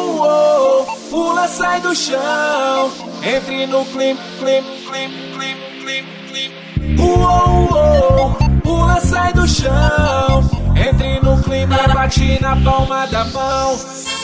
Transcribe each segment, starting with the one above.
Uou, pula, sai do chão, entre no clima, clima, clima, clima, clima, clima. Uou, pula, sai do chão, entre no clima, bate na palma da mão.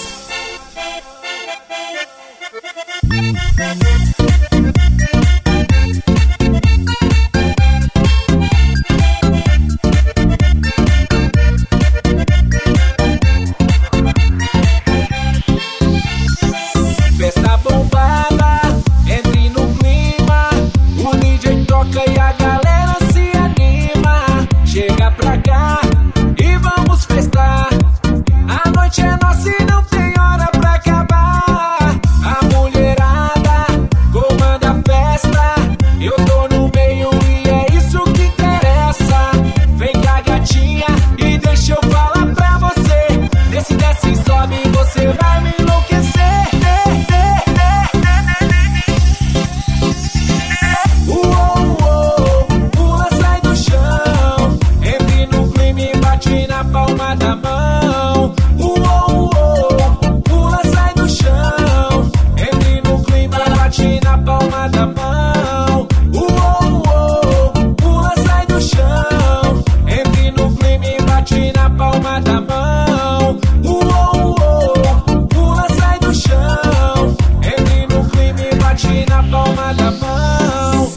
Festa bombada, entre no clima, o DJ toca e a galera se anima. Chega pra cá e vamos festar, a noite é nossa e não tem hora pra acabar. A mulherada comanda a festa, eu tô no meio e é isso que interessa. Vem cá, gatinha, e deixa eu falar pra você, desce, desce e sobe, você vai me enlouquecer. Palma da mão, pula, sai do chão, entre no clima, bate na palma da mão. Pula, sai do chão, entre no clima e bate na palma da mão. Pula, sai do chão, entre no clima e bate na palma da mão.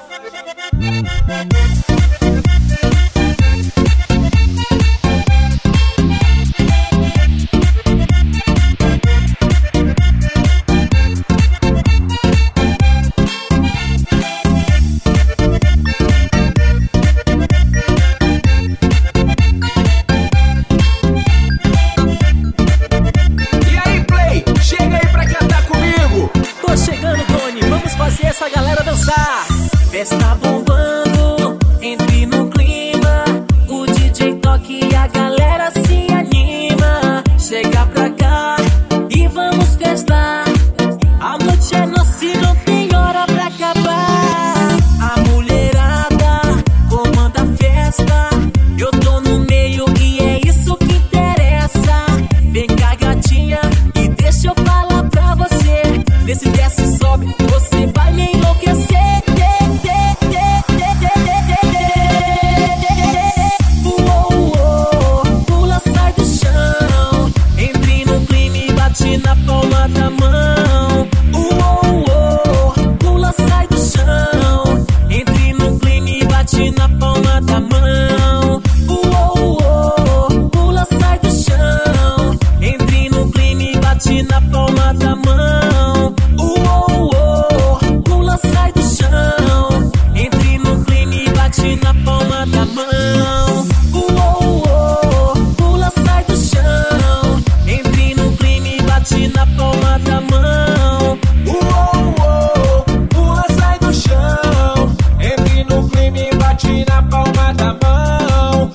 Essa galera dançar, festa bombando, entre no clima, o DJ toca e a galera se anima. Chega pra cá e vamos festar, a noite é nossa e não tem hora pra acabar. A mulherada comanda a festa, eu tô no meio e é isso que interessa. Vem cá, gatinha, e deixa eu falar pra você, desce, desce e sobe, você vai me enlouquecer. Pula, sai do chão, entre no clima e bate na palma da mão. Pula, sai do chão, entre no clima e bate na palma da mão. Pula, sai do chão, entre no clima e bate na palma da mão. Pula, sai do chão, entre no clima e bate na palma da mão. Pula, sai do chão, entre no clima e bate na palma da mão. Pula, sai do chão, entre no clima e bate na palma da mão.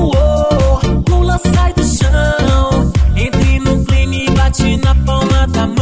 Pula, sai do chão, entre no clima e bate na palma da mão.